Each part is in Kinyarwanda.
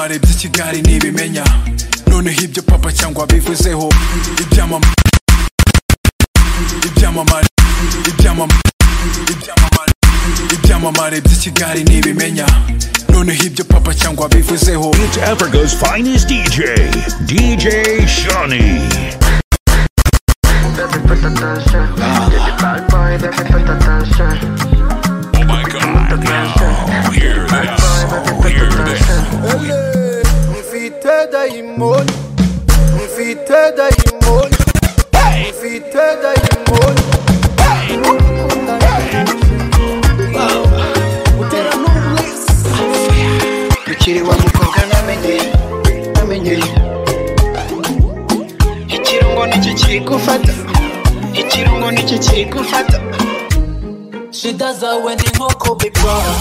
ibyamamare by'ikigali nibimenya noneho ibyo papa cyangwa bivuzeho ibyamamare by'ikigali nibimenya noneho ibyo papa cyangwa bivuzeho. It's Africa's finest DJ, DJ Shani. Baby, put attention. Get the bad boy, baby, put attention. Oh my God, now hear this, hear this. Mfite daimon, mfite daimon, mfite daimon. Ukiri wa mukobwa namenye ikirungo nicyo kiri gufata She does her when the moko big brother.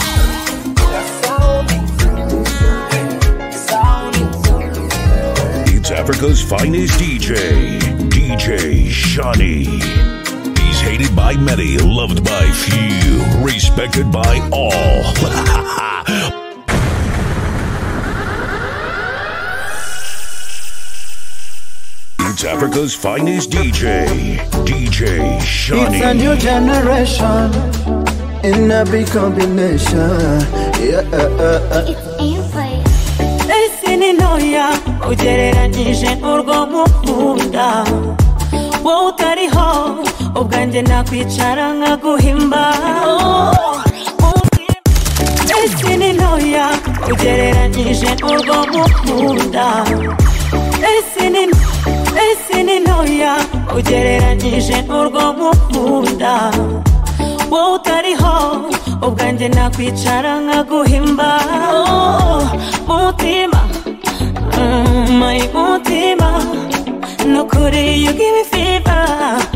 It's Africa's finest DJ, DJ Shani. He's hated by many, loved by few, respected by all. It's Africa's finest DJ, DJ Shani. It's a new generation in a big combination. Ese ni noya ugereranyije urwo mukunda wowe utariho ubwanjye nakwicara nkaguhimba. Ese ni noya ugereranyije urwo mukunda Ese ni noya ugereranyije urwo mukunda wowe utariho ubwanjye nakwicara nkaguhimba. Mutima my mutima nukuri you give me fever.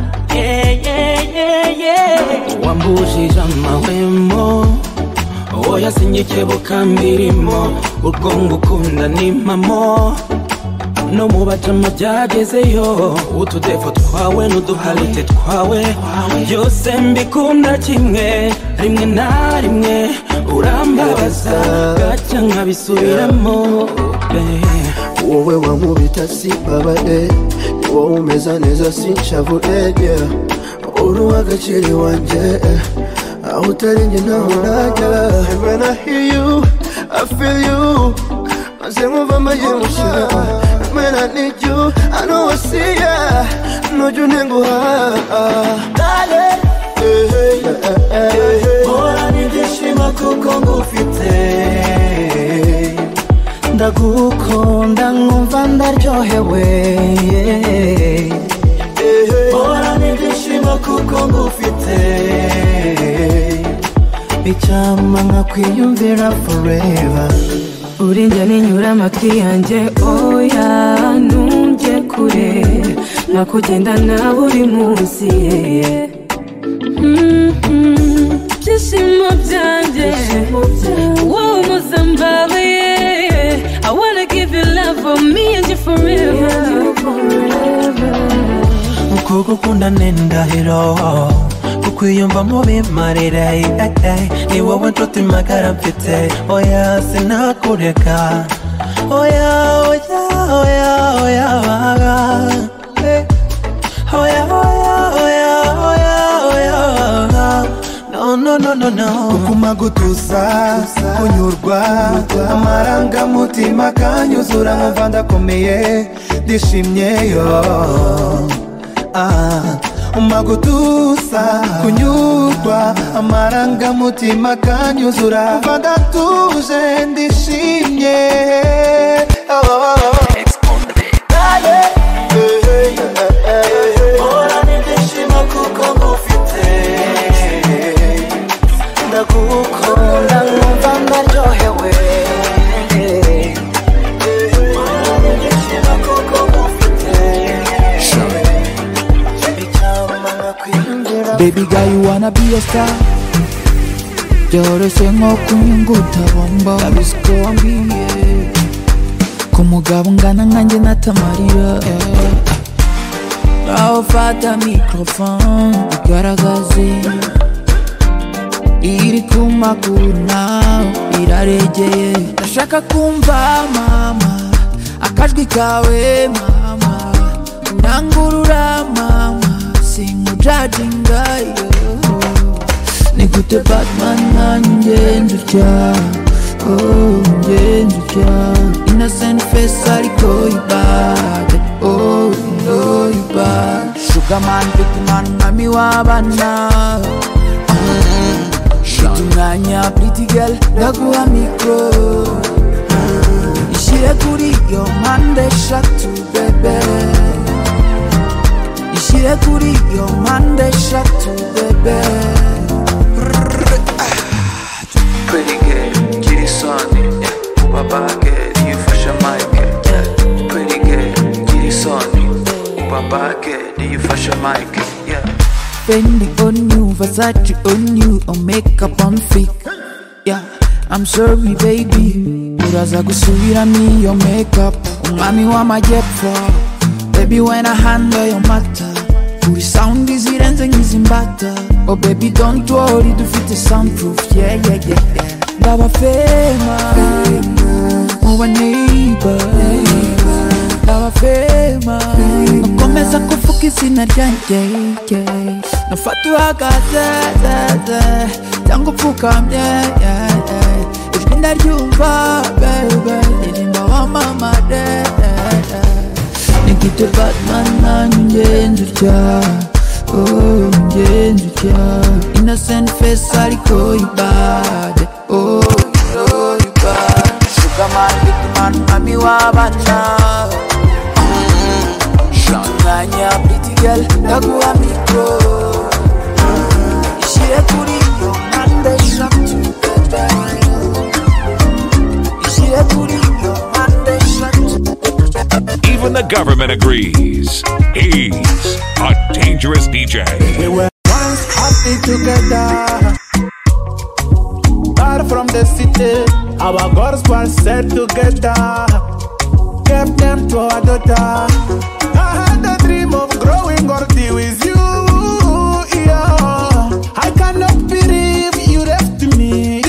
Yeah wambujije amahwemo oya sinyikebuka mbirimo urwo ngukunda ni mamo no mubacamo byagezeyo utudefo twawe n'uduhalite twawe byose mbikunda kimwe rimwe na rimwe urambabaza gacya nkabisubiramo wowe wankubita simbabare wowe umeza neza sinshavure uri uw'agaciro wanjye aho utari njye ntaho najya. When I hear you I feel you maze nkumva amayemusha. When I need you I know I see ya nujya untenguha. Mpora n'ibyishimo kuko ngufite ndagukunda nkumva ndaryohewe. Mpora n'ibyishimo kuko ngufite icyampa nkakwiyumvira forever. Uri njye ninyura amatwi yanjye oya ntunjye kure nkakugenda nawe uri munsi byishimo byanjye wowe umuzambaye. I wanna give you love for me and you forever. Kugukunda n'indahiro kukwiyumva mu bimarire ni wowe nshuti magara mfite oya sinakureka oya no kukuma gutuza kunyurwa amarangamutima kanyuzura nkumva ndakomeye ndishimyeyo. Umagutusa kunyurwa amarangamutima kanyuzura nkumva ndatuje ndishimye. Mpora n'ibyishimo kuko ngufite ndagukunda nkumva ndaryohewe. Mpora n'ibyishimo kuko ngufite icyampa nkakwiyumvira. Baby girl you wanna be a star byoroshye nko kunyunguta bombo abisiko wambwiye ku mugabo ungana nkanjye natamarira. Aho fata microphone ugaragaze iri ku maguru nawe iraregeye. Ndashaka kumva mama akajwi kawe mama, unangurura mama, sinkujajinga yo. Nigute Batman nanjye njutya, oh njye njutya. Innocent face ariko ibade, oh no ibade. Sugar man, big man, mami wabana. Shitumanya pretty girl, ndaguha mikro. Ishire kuri yo mpande eshatu bebe. Ishire kuri yo mpande eshatu bebe. Pretty girl, gira isoni, ubabage niyifashe mic. Pretty girl, gira isoni, ubabage niyifashe mic. Fendi on you, Versace on you, or makeup on fleek. Yeah, I'm sorry baby, uraza gusubira me your makeup. Umwami w'amajyepfo, baby when I handle your matter. Uri sound izirenze nk'izimbata. Oh baby don't worry, dufite soundproof. Yeah yeah yeah yeah. Ndaba fema, muba neighbor. Ndaba fema, nakomeza kuvuga izina ryanjye. Nafata uhagaze cyangwa upfukamye. Ijwi ndaryumva baby, ririmba wamamare. Nigute Batman nanjye njutya, oh njye njutya. Innocent face ariko ibade, oh no ibade. Sugar man, big man, mami wabana. Shitumanya pretty girl, ndaguha mikro. Ishire kuri yo mpande eshatu bebe. Ishire kuri yo mpande eshatu. Even the government agrees. He's a dangerous DJ. We were once happy together, far from the city. Our girls were set together, kept them to our daughter. I had a dream of growing up with you, yeah. I cannot believe you left me,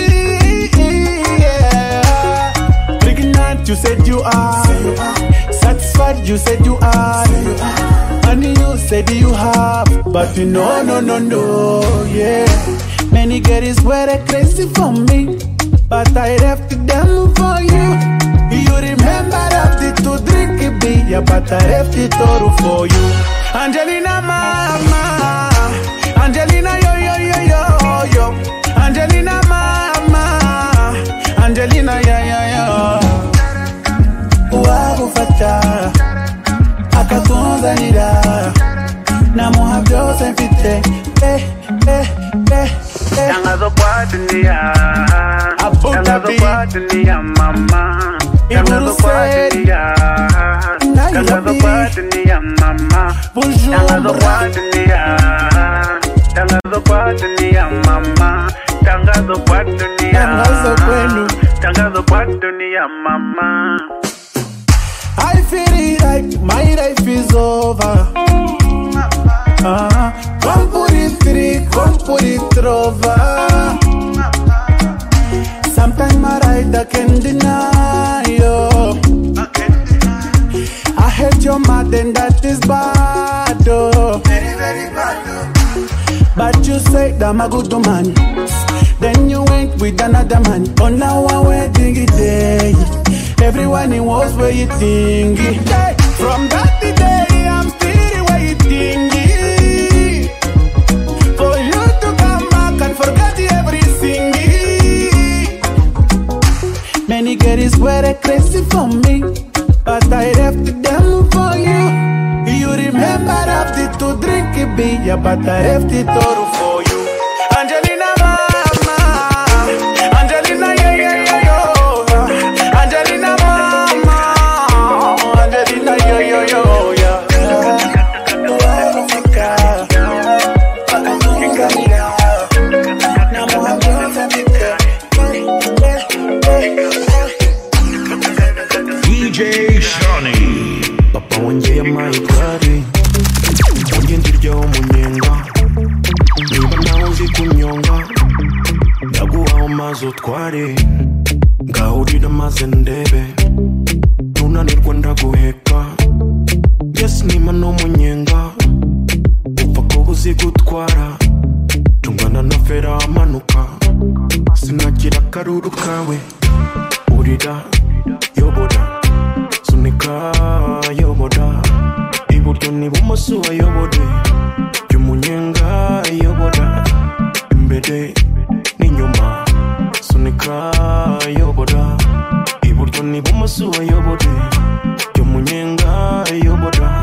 yeah. Pregnant, you said you are. Satisfied, you said you are. Money, you said you have. But you know, no, yeah. Many girls were crazy for me, but I left them for you. You remember after to drink a beer, but I left it all for you. Angelina, mama. Angelina, yo. Angelina, mama. Angelina, yo. Uwagufata akakunzanira namuha byose mfite. Tangazo kwa dunia, tangazo kwa dunia mama. Tangazo kwa dunia, tangazo kwa dunia mama. Tangazo kwa dunia, tangazo kwa dunia mama. Tangazo kwa dunia, tangazo kwa dunia mama. I feel like my life is over. Come put it three, come put it over. Sometimes my right I can't deny you. I hate your mouth and that is bad, oh. Very, very bad, oh. But you say that I'm a good man. Then you went with another man. On our wedding day, everyone was waiting. Hey, from that day, I'm still waiting for you to come back and forget everything. Many girls were crazy for me, but I left them for you. You remember after to drink a beer, but I left it all for you. Angelina, mama. Angelina, yo. Angelina, mama. Angelina, yo. DJ Shawnee. Papa wongeye amayikari wongeye ndirya umunyenga niba nawe uzi kunyonga ndaguha amazi utware ngahurira maze ndebe nunanirwa ndaguheka yes nima n'umunyenga upfa kuba uzi gutwara tungana na fera amanuka sinagira akaruru kawe urira yoboda sunika yoboda iburyo n'ibumoso ayobode y'umunyenga yoboda imbere n'inyuma sunika yoboda iburyo n'ibumoso ayobode y'umunyenga yoboda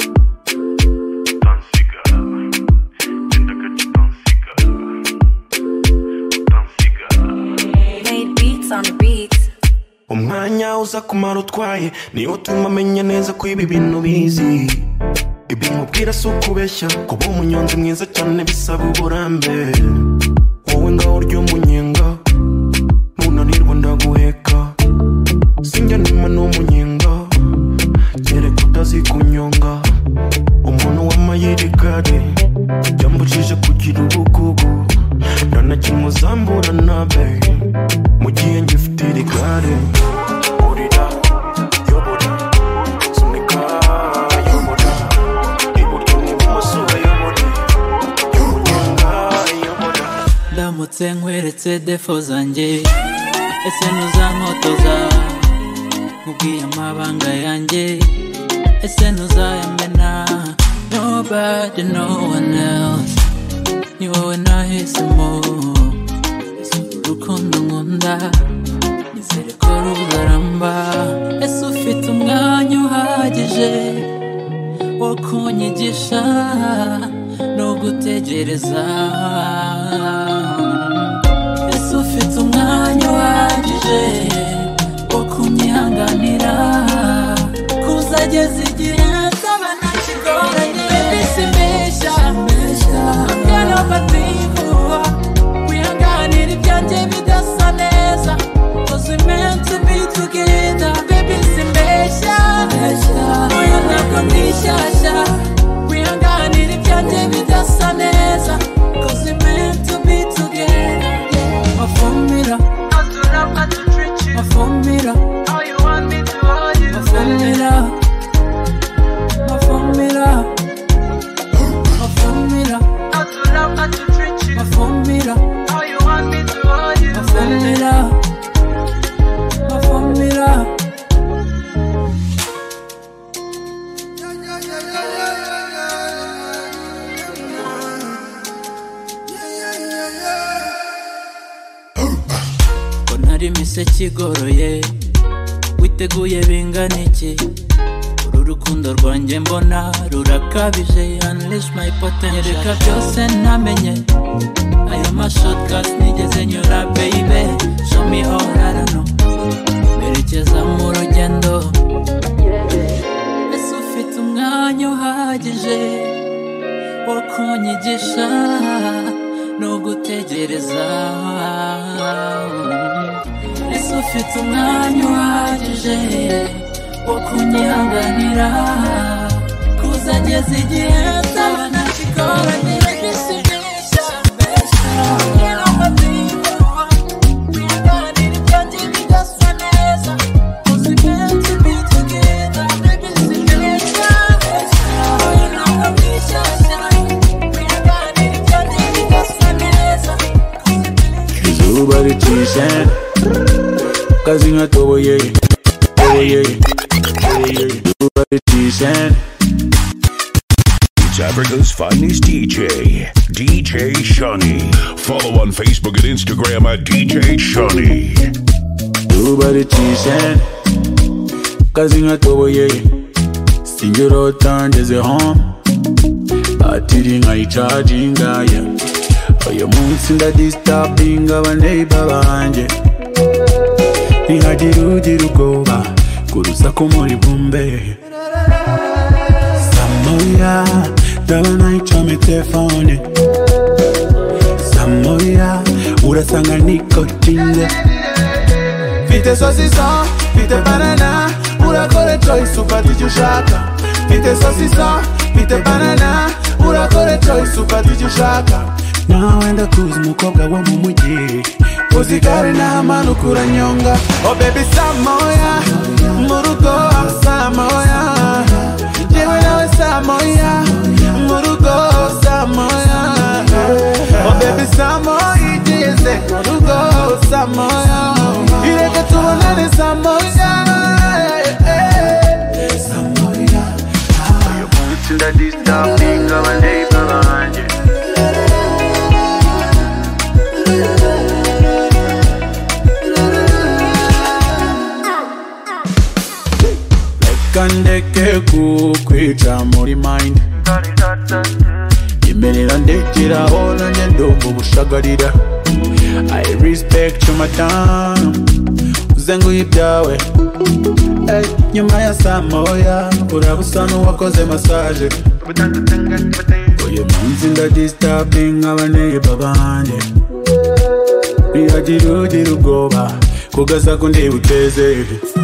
umwanya uza kumara utwaye niyo utuma amenya neza ko ibi bintu bizi ibi nkubwira si ukubeshya kuba umunyonzi mwiza cyane bisaba uburambe wowe ngaho urya umunyenga nunanirwa ndaguheka sinjya nima n'umunyenga kereka utazi kunyonga umuntu w'amayirigare yambujije kugira ubugugu ntanakimwe uzambura nabe mu gihe ngifite irigare urira yoboda sunika yoboda iburyo n'ibumoso ayobode y'umunyenga yoboda ndamutse nkweretse defo zanjye ese ntuzankotoza nkubwiye amabanga yanjye ese ntuzayamena nobody no one else ni wowe nahisemo urukundo nkunda nizere ko ruzaramba ese ufite umwanya uhagije wo kunyigisha no gutegereza ese ufite umwanya uhagije wo kunyihanganira kuzageza igihe nzaba ntakigoranye baby simbeshya akana bativu wihanganira ibyanjye bidasa neza cause we meant to be together baby simbeshya uyu ntabwo nishyashya wihanganira ibyanjye bidasa neza cause we meant to be together mafumira mafumira how you want me to hold you mafumira mafumira mafumira mafumira how you want me to hold you mafumira mafumira nari imiseke igoroye witeguye bingana iki uru rukundo rwanjye mbona rurakabije unleash my potential nyereka byose ntamenye aya mashotcast nigeze nyura baby show me all I don't know merekeza mu rugendo ese ufite umwanya uhagije wo kunyigisha no gutegereza ese ufite umwanya uhagije wo kunyihanganira kuzageza igihe nzaba ntakigoranye bisibisha wihanganira ibyanjye bidasa neza cause we meant to be together bisibisha uyu ntabwo mwishyashya wihanganira ibyanjye bidasa neza izuba ricishe kazi nkatoboye It's Africa's finest DJ, DJ Shani. Follow on Facebook and Instagram at DJ Shani. Nobody teaching, kazi nkatoboye singiro tangeze home atiri nkayicharginga uyu munsi ndadisturbinga abaneighbor banje ntihagire ugira ubwoba kurusaku muri bumbe Samoya ndabona icome telefone Samoya urasanga nikotinze Vite saucisson, vite banana urakore choice ufata icyo ushaka Vite saucisson, vite banana urakore choice ufata icyo ushaka nawe ndakuzi umukobwa wo mu mujyi uzigare n'amanuka uranyonga oh baby samoya mu rugo samoya jewe nawe samoya mu rugo samoya oh baby samoya igeze mu rugo samoya ireke tubonane samoya samoya uyu munsi ndadistabinga abaneighbor banje kandeke kukwica muri mind imerera ndekeraho nanjye ndumva ubushagarira I respect you madam uzenguye ibyawe nyuma ya saa moya uraba usa n'uwakoze massage uyu munsi ndadisturbing abaneighbor banjye biragira ugira ubwoba kugasa ko ndi buteze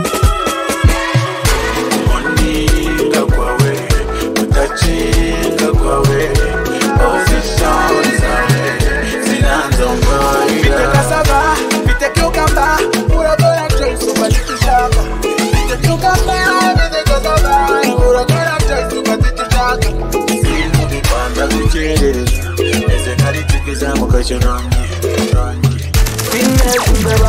chinga kwawe position zawe zinanzonga vite kasaba vite kyokamba uragora choice ubatishaka vite kyokamba vite kasaba uragora choice ubatishaka sinu bipanda bichereza eze kari tikiza mukachonami winners mbeba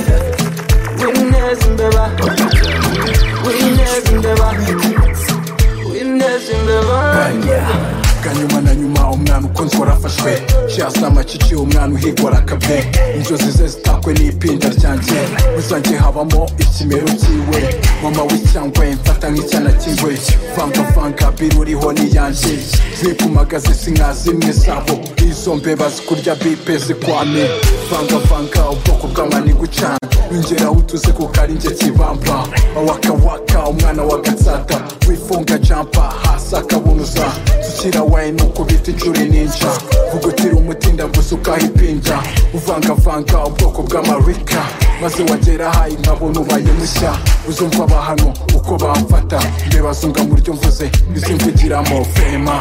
kanyuma na nyuma umwana ukunzwe arafashwe shasa amacici umwana uhigwa arakabe inzozi ze zitakwe n'ipinda ryanjye uzanjye habamo ikimero cyiwe mama w'icyangwe mfata nk'icyana cy'ingwe vanga biruriho n'iyanjye zipumagaze sinka zimwe zabo izo mbeba zikurya bipe zikwame vanga ubwoko bw'amani gucana ingeraho utuze kuko ari njye kibamba waka umwana wa gatsata wifunga jampa hasi akabunuza tukira wine ukubita inshuro ninja vugutira umutinda gusa ukahipinja uvanga ubwoko bw'amarika maze wagera hayi nkabona ubaye mushya uzumva abahano uko bamfata mbebazunga mu ryo mvuze izimvugiramo fema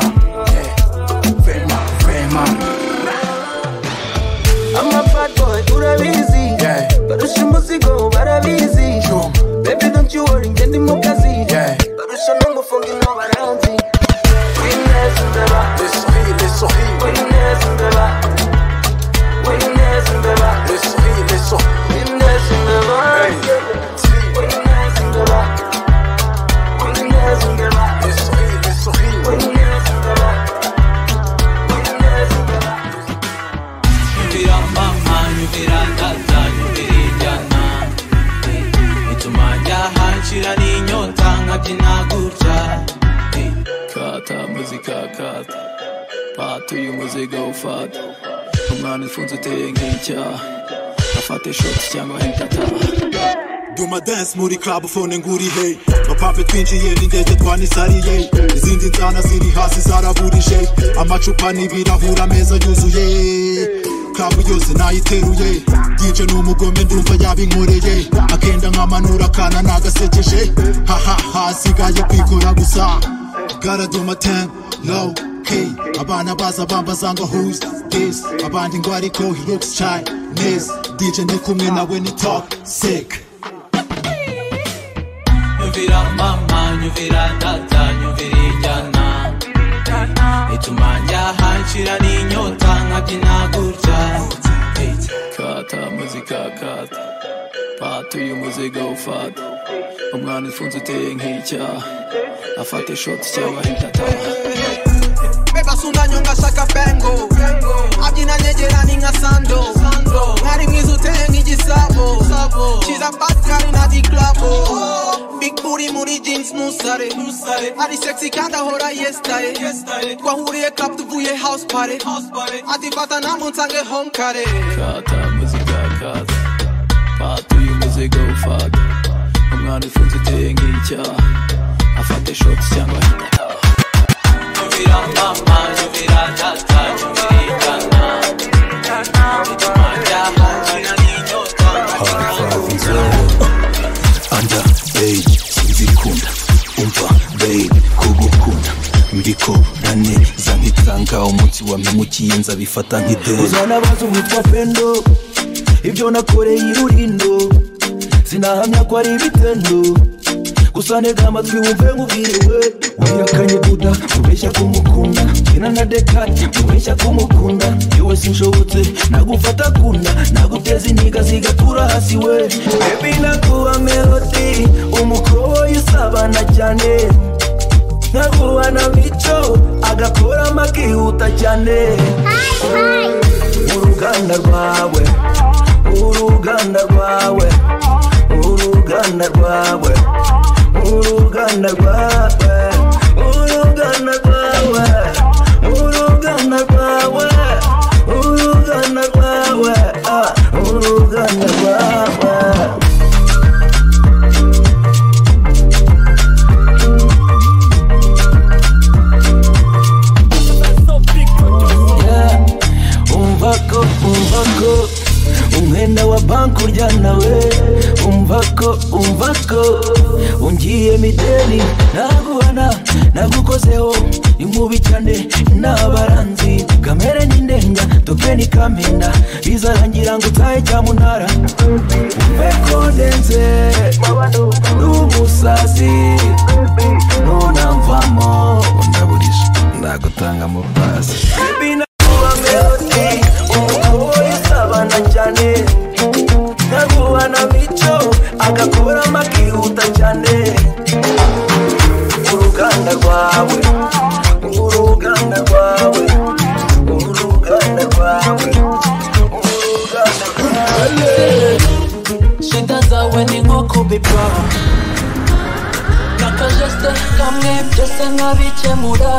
I'm a bad boy, urabizi barusha umuzigo barabizi baby don't you worry ngende mu kazi barusha n'umufungi no baranzi winners mbeba winners mbeba winners mbeba winners mbeba winners mbeba winners mbeba winners mbeba Nyumvira mama, nyumvira tata, nyumvira injyana ituma njyaha nshira n'inyota nkabyina gutya kata muzika kata pata uyu muziga ufata umwana ifunze uteye nk'icyaha afate shoti cyangwa hentata Duma dance muri club phone nguri hey Bapape twinjiye n'indege twanisariye izindi nzana ziri hasi zaraburije amacupa n'ibirahura meza yuzuye club yose nayiteruye DJ n'umugome ndumva yabinkoreye akenda nkamanura kana nagasekeje ha sigaye kwikora gusa gotta do my thing low key abana baza bambaza ngo who's this abandi ngo ariko he looks Chinese DJ ndi kumwe nawe ni talk sick Nyumvira mama, nyumvira tata, nyumvira injyana ituma njyaha nshira n'inyota nkabyina gutya kata muzika kata pata uyu muziga ufata umwana ifunze uteye nk'icyaha afate shoti cyangwa hentata Beba sunda nyonga shaka bengo Abyina nyegera ni nka sando Mwari mwiza uteye nk'igisabo She's a bad girl na di club Big booty muri jeans nusare Ari sexy kandi ahora yestaye Twahuriye club tuvuye house party Atifata nambu nsange home kare kata muzika kata pata uyu muziga ufata umwana ifunze uteye nk'icyaha afate shoti cyangwa hentata Nyumvira mama, nyumvira tata, nyumvira injyana ituma njyaha nshira n'inyota anda babe sinzikunda umva babe kugukunda ndi tubikorane za nkitanga umunsi wampemukiye nzabifata nk'ideni uzanabaza umwitwa Pendo ibyo nakoreye irurindo sinahamya ko ari ibitendo gusa ntega amatwi wumve nkubwiriwe wihakanye buda ubeshya kumukunda kina na Dekati ubeshya kumukunda yewe sinshobotse nagufata kunda naguteza intiga zigatura hasi we baby nakuba melody umukoyi usabana cyane naguha na mico agakora amakihuta cyane uruganda rwawe uruganda rwawe uruganda rwawe uruganda rwawe uruganda rwawe uruganda rwawe uruganda rwawe uruganda rwawe umvako umwenda wa banki urya nawe umvako ungiye mideli naguhana nagukozeho inkubi cyane n'abaranzi kamere n'indenga tokeni kamenda bizarangira ngo utahe cyamunara umveko ndenze n'umusazi nunamvamo ndaburisha ndagutanga mu pasi abana cyane naguha na mico agakora amakihuta cyane uruganda rwawe uruganda rwawe uruganda rwawe uruganda rwawe shida zawe ni nko kubibwa nakajeste kamwe byose nkabikemura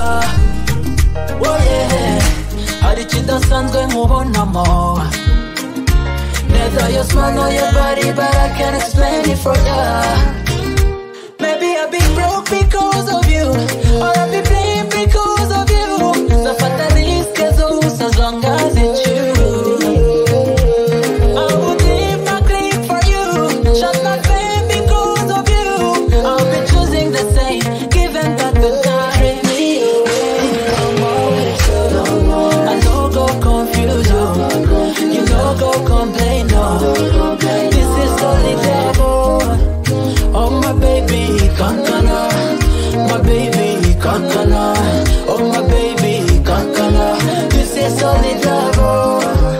oye hari ikidasanzwe nkubonamo Neither your smile nor your body, but I can't explain it for ya. Maybe I've been broke because of you, or I've been playing because of you. So for the risk as long as it's you, I would leave my clip for you. Shut my fame because of you. I'll be choosing the same, given that the time treat me away. I'm always so I know go confuse you, you know go complain. This is only devil. Oh my baby, kankana. My baby, kankana. Oh my baby, kankana. This is only devil.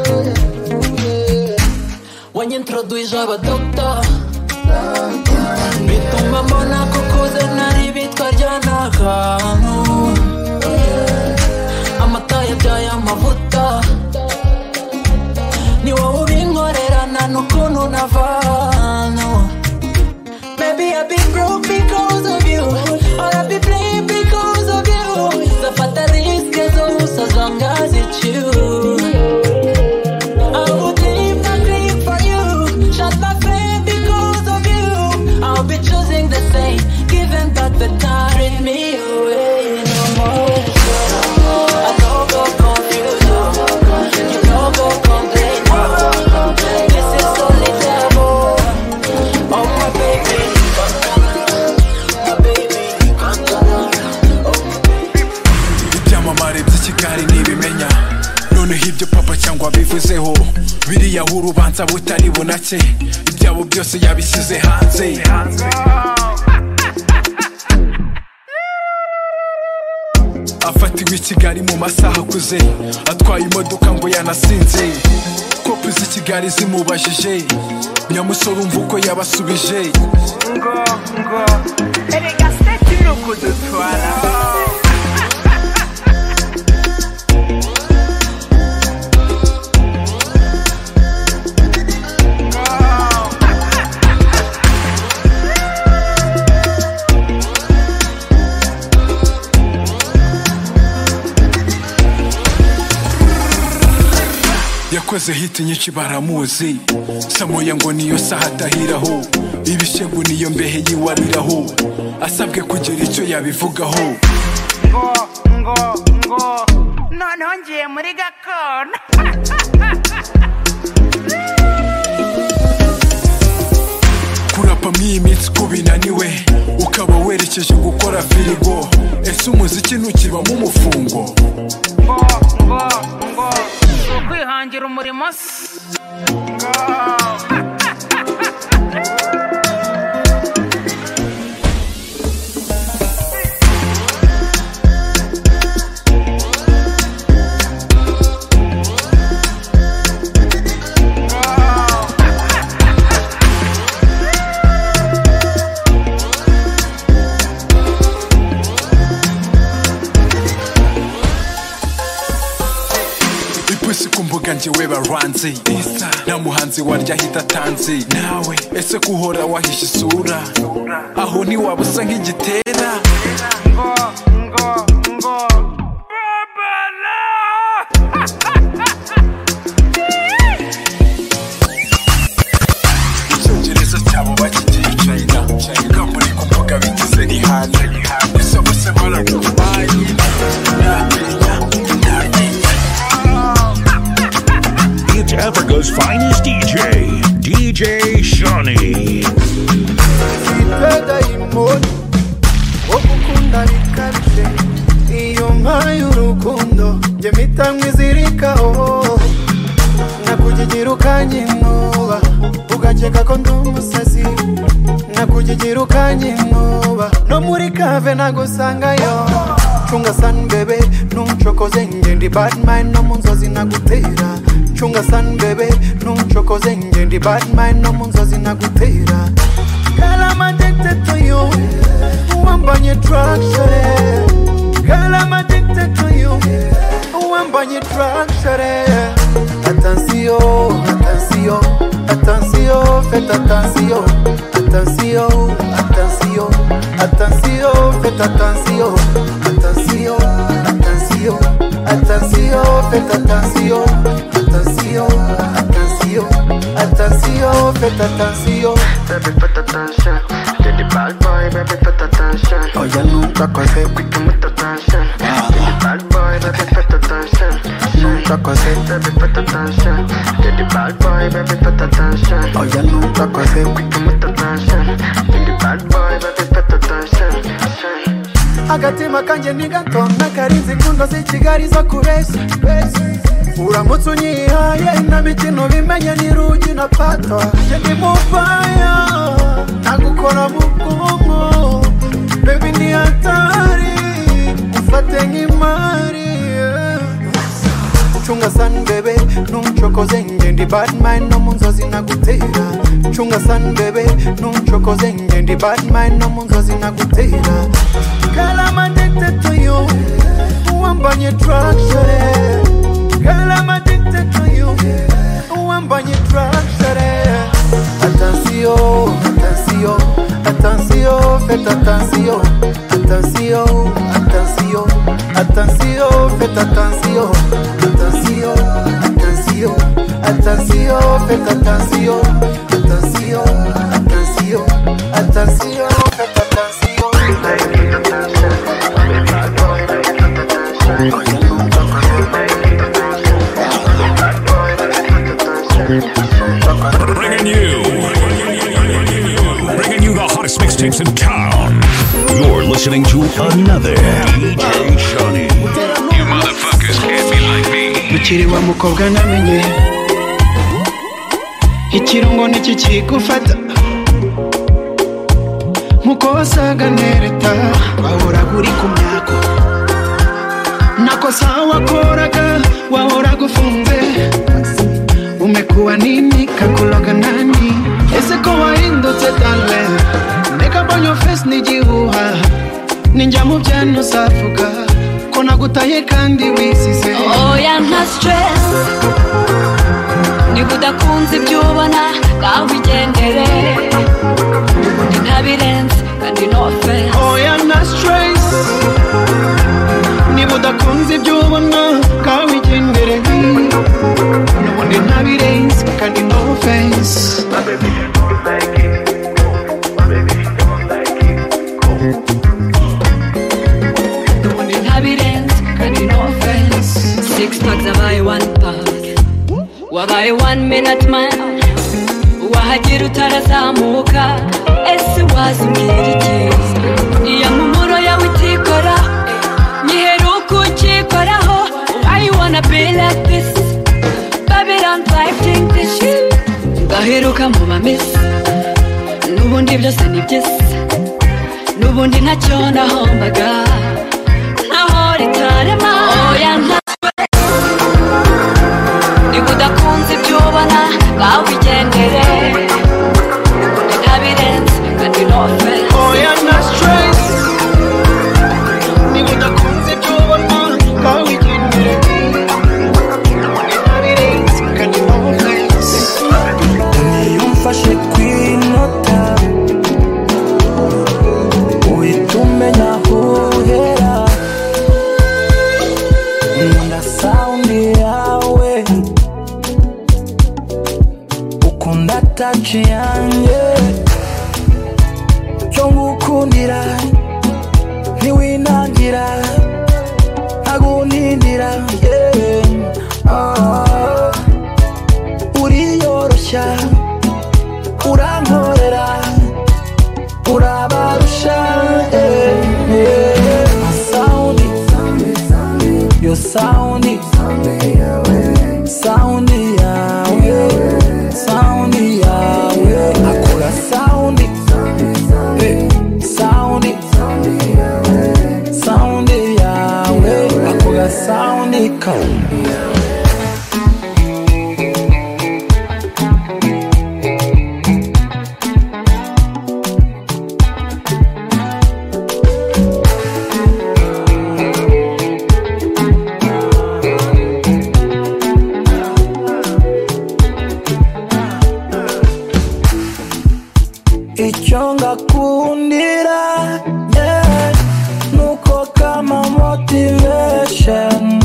When you introduce a doctor, bituma mbona kukuze nari bitwa ryanakanu. Amata yabyaye amavuta ni wowe ubinkorerana n'ukuntu navano. Maybe I've been broke because of you, or I've been playing because of you. Zafata risk zose as long as it's you. I would leave my clip for you, shut my flame because of you. I'll be choosing the same, given that the time treat me away. No more I don't go confused, you don't go complain. This is only devil. Oh my baby, my baby, ibyamamare by'ikigali ntibimenya noneho ibyo papa cyangwa bivuzeho biriya urubanza butari bunake ibyabo byose yabishyize hanze. Afatiwe i Kigali mu masaha akuze atwaye imodoka ngo yanasinze. Kopi z'i Kigali zimubajije nyamusore umva uko yabasubije ngo erega seti no kudutwara. yakoze hiti nyinshi baramuzi Samoya ngo niyo saha atahiraho ibishegu niyo mbehe yiwariraho asabwe kugira icyo yabivugaho ngo noneho ngiye muri gakondo. kurapamo iyi minsi kubinaniwe ukaba werekeje gukora firigo ese umuziki ntukibamo umufungo ngo kwihangira umurimo kumbuga njyewe baranzi nta muhanzi warya ahita atanzi nawe ese kuhora wahishe isura aho ntiwaba usa nk'igitera ngo babala icyongereza cyabo bakigiye China muri kumbuga bigize rihana ese bose barakubaye It's Africa's finest DJ, DJ Shawnee. Sitweda imoni, okukunda bikabije. Iyo mpaye urukundo, jye mpita mwizirikaho. Nakugigira ukanyinuba, ugakeka ko ndi umusazi. Nakugigira ukanyinuba, no muri kave nagusangayo. Chunga san bebe, numchokoze nge ndi bad mind no munzozi nagutera. Chunga san bebe, numchokoze nge ndi bad mind no munzozi nagutera. Girl, I'm addicted to you. Wambanye track share. Girl, I'm addicted to you. Wambanye track share. Attention, attention, attention, faites attention. Attention, attention, attention, faites attention. Attention, attention, attention, faites attention. Attention, attention, attention, faites attention. Baby, put attention. You're the bad boy, baby, put attention. Oh, ya nunca cosé. Quick and with attention. You're the bad boy, baby, put attention. Nunca cosé. Baby, put attention. You're the bad boy, baby, put attention. Oh, ya nunca cosé. Quick and with attention. You're the bad boy, baby, put attention. Agatima kanje ni gato nakarinze inkundo z'ikigali zo kubeshya uramutse unyihaye n'imikino bimenye n'irugi na pato njye ndi mufaya nagukora mu bwonko baby ni hatari ufate nk'imari chunga san bebe numchokoze nge ndi bad mind no munzozi nagutera chunga san bebe numchokoze nge ndi bad mind no munzozi nagutera. Girl, I'm addicted to you. Wambanye track share. Girl, I'm addicted to you. Wambanye track share. Attention, attention, attention, faites attention. Attention, attention, attention, faites attention. Attention, attention, attention, faites attention. Attention, attention, attention, faites attention. Bringing you the hottest mixtapes in town. You're listening to another DJ Shawnee. You motherfuckers can't be like me. Ukiri wa mukobwa namenye ikirungo niki kigufata nkuko wasaga nereta wahoraga uri ku myako nakosa wakoraga wahoraga ufunze umekuwa nini kakuloga nani ese ko wahindutse dale neka bonyo face nigihuha ninjya mu byano uzavuga ko nagutaye kandi wisize oya nta stress niba udakunze ibyo ubona ngaho wigendere ubundi ntabirenze kandi no offense oya nta stress niba udakunze ibyo ubona ngaho wigendere ubundi ntabirenze kandi no offense. My baby, you don't like it. My baby, you don't like it. ubundi ntabirenze kandi no offense. 6 packs abaye 1 pack wabaye 1 minute man wahagira utarazamuka ese wazimbwira iki iya mpumuro yawe itikora nyiheruka ukikoraho why you wanna be like this Babylon 5 think this shit ngaheruka mu bamisi n'ubundi byose ni byisi n'ubundi ntacyo nahombaga naho ritarema oya niba udakunze ibyo ubona ngaho bigendere n'ubundi ntabirenze kandi no offense oya nta stress niba udakunze ibyo ubona ngaho bigendere n'ubundi ntabirenze kandi no offense niyo mfashe kwinota uhita umenya aho uhera nkunda saundi yawe ukunda taci yanjye cyo ngukundira ntiwinangira ntagunindira uriyoroshya urankorera urabarusha saundi yo saundi saundi yawe saundi yawe akora saundi saundi saundi yawe akora saundi kaundi icyo ngakundira nuko kama motivation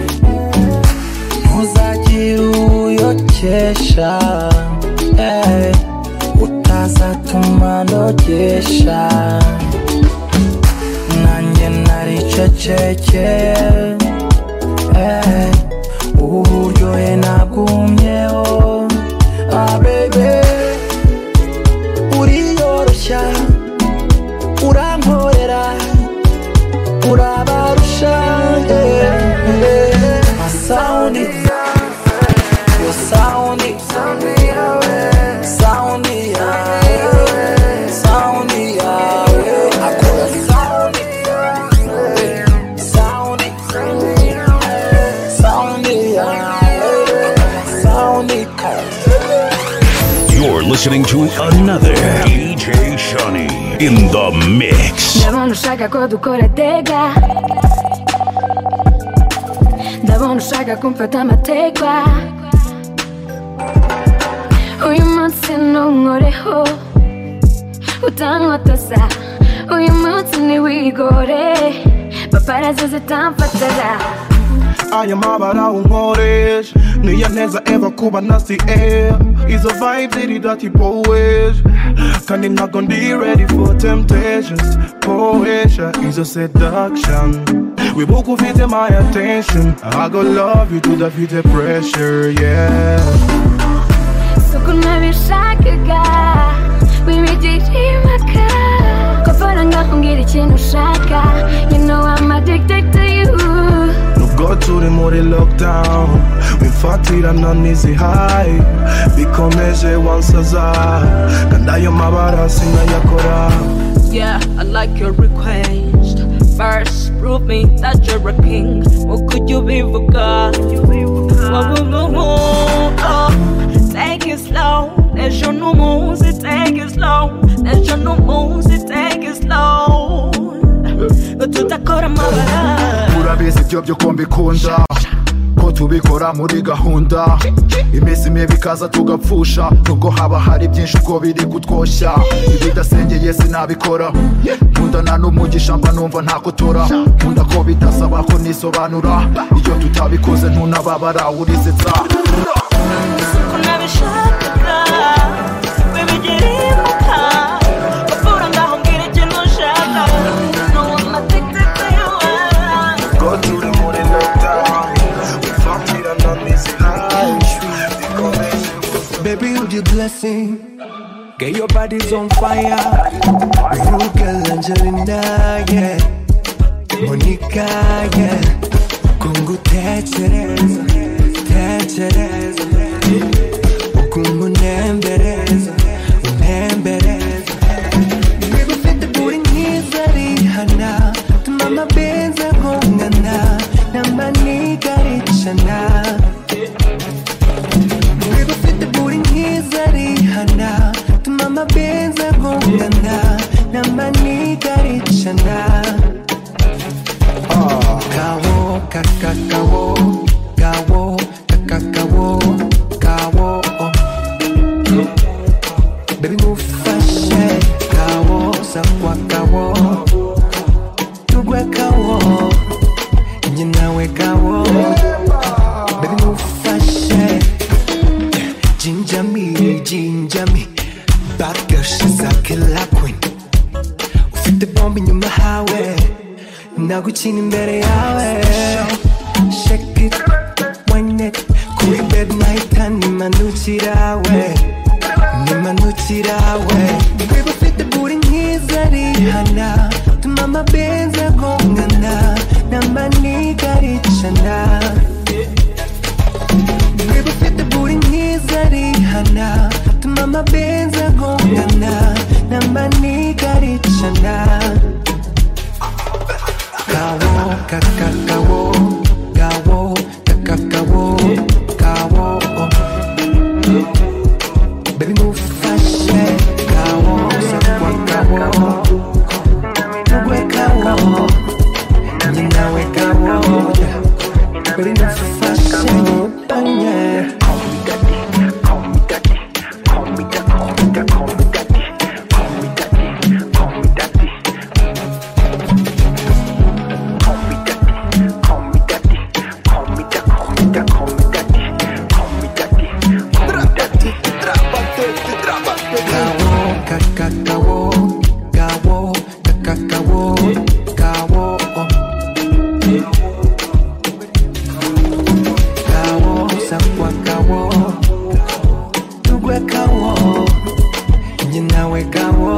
ntuzagire uyokesha utazatuma ndogesha nanjye naricecekeye ubu buryohe nabwumyeho baby uriyoroshya urankorera urabarusha saundi yo saundi saundi yawe saundi yawe akora saundi saundi saundi yawe saundi You're listening to another DJ Shani in the mix. ndabona ushaka ko dukora tega ndabona ushaka kumfata amateka uyu munsi ntunkoreho utankotoza uyu munsi ntiwigore paparazi zitamfatara aya mabara unkoresha niyo neza eva kuba nasi air izo vibes iri dati poesha kandi ntago ndi ready for temptations poesha izo seduction wibuka ufite my attention I go love you to defeat the pressure yeah suku nabishakaga wibigiriye impaka kuvana ngaho ngira ikintu ushaka you know I'm addicted to you nubwo turi muri lockdown wifatirana n'izi high bikomeje wansaza kandi ayo mabara sinayakora yeah I like your request first prove me that you're a king what could you be for God take it slow there's your no music take it slow there's your no music take it slow tutakora mabara urabizi ibyo byo mbikunda ko tubikora muri gahunda iminsi mibi ikaza tugapfusha nubwo haba hari byinshi ubwo biri kutwoshya ibidasengeye sinabikora nkundana n'umugisha mba numva ntakotora nkunda ko bidasaba ko nisobanura iyo tutabikoze ntunababara urisetsa Baby, with your blessing, Get your body's on fire. Rude girl Angelina, yeah. Monica, yeah. Kungu techereza, techereza. Kungu nembereza, nembereza. Baby fit the booty nizari hana. Tumama benza gongana. Namani garichana. Baby fit the booty nizari hana. Tumama benza gongana. Namani garichana. Kawo, kakakawo, kawo, kakakawo, kawo. Baby move fast, kawo, sakwa kawo, tugwe kawo, nyinawe kawo. Baby move fast, ginger me, bad girl she's a killer queen. Fit the bomb in your highway. Naguchini mbele yawe. Shake it, wine it. Kui bed night and ni manuchirawe. Ni manuchirawe. Baby fit the booty nizari hana. Tumama benza gongana. Namani garichana. Baby fit the booty nizari hana. Tumama benza gongana. Namani garichana. Kawo, kakakawo, kawo, kakakawo, kawo. Baby move fast, kawo, sakwa kawo, tugwe kawo, nyinawe kawo. Baby move fast, banye. Call me daddy, call me daddy, call me daddy, call me daddy, call me daddy, call me daddy, call me daddy. Kakakawo, kawo, kakakawo, kawo. Kawo, sakwa kawo, tugwe kawo, nyinawe kawo.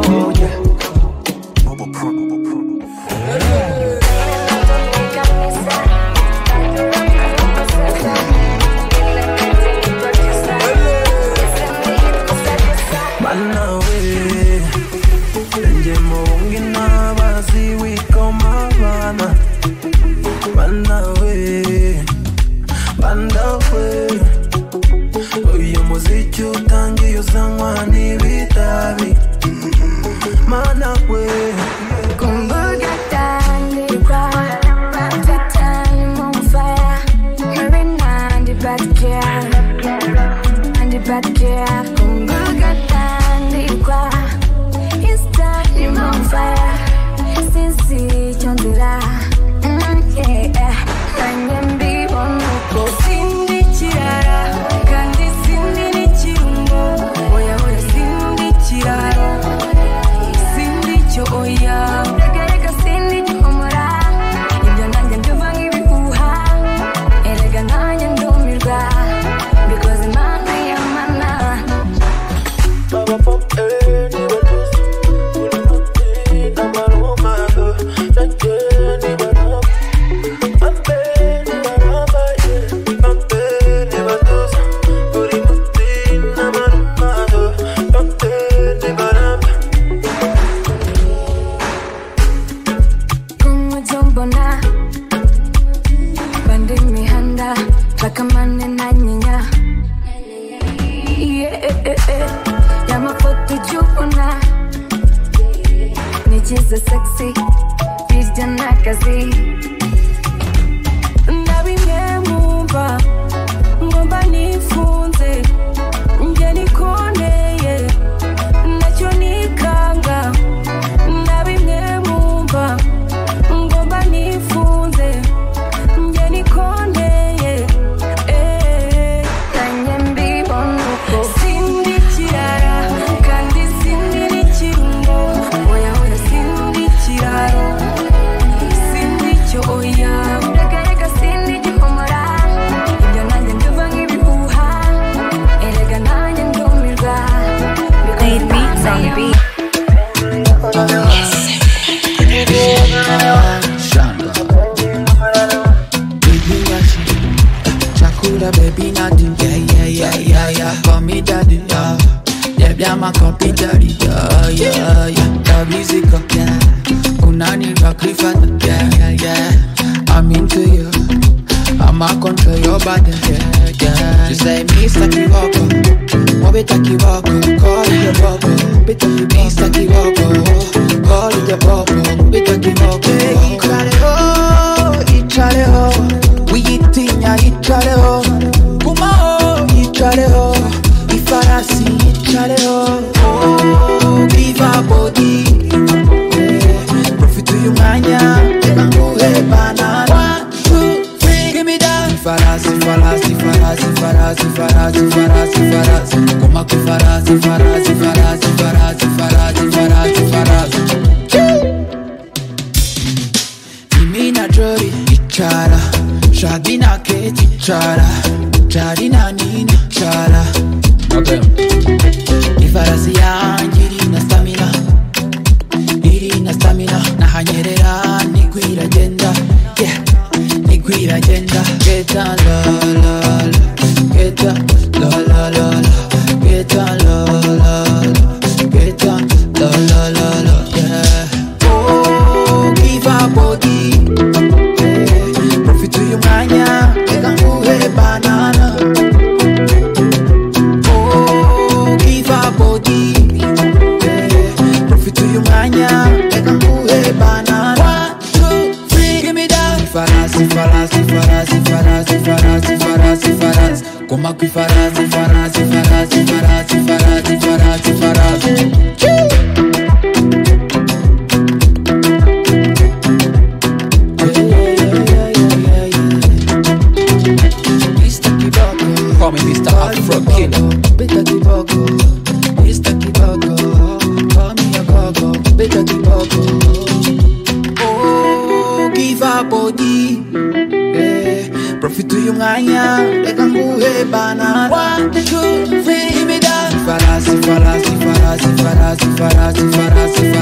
copy nothing. Yeah. Call me daddy, yeah. Yeah, my copy daddy, yeah. The music, yeah. Unani Baklifat, yeah. I'm into you. I'ma control your body, yeah. She say, Mr. Kiboko, Mobita Kiboko, call it your boko. Mr. Kiboko, call it your boko. Mobita Kiboko, Ichale ho, we eating ya Ichale ho, Kuma ho, Ichale ho, Ifarasi Ichale ho, give a body, profit to you mania, Banana. 1, 2, 3, give me that. Farasi. Kuma ku farasi. Imina jori ichara, Shadina keti ichara, Jadina nina ichara. Okay. Ifarasi yangu irina stamina, na hanyerera nigwira agenda, yeah. Nigwira agenda, get on la, get on la, get on la, get on la, yeah. Oh, give a body, profit to you mania, ekanguhe banana. Oh, give a body, profit to you mania, ekanguhe banana. 1, 2, 3, give me that. Farasi. Kuma ku farasi. Mr. Kiboko, call me Mr. Afro Killer. Mr. Kiboko, call me a gogo. Mr. Kiboko, oh, give a body. Profit to you nganya, ekanguhe banana. 1, 2, 3, give me that. Farasi.